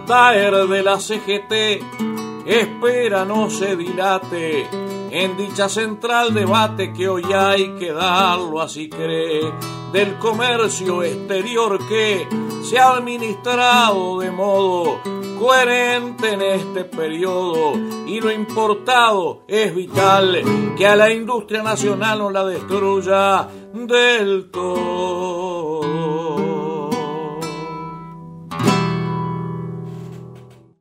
TAER de la CGT espera no se dilate. En dicha central debate que hoy hay que darlo, así cree, del comercio exterior que se ha administrado de modo coherente en este periodo, y lo importado es vital, que a la industria nacional no la destruya del todo.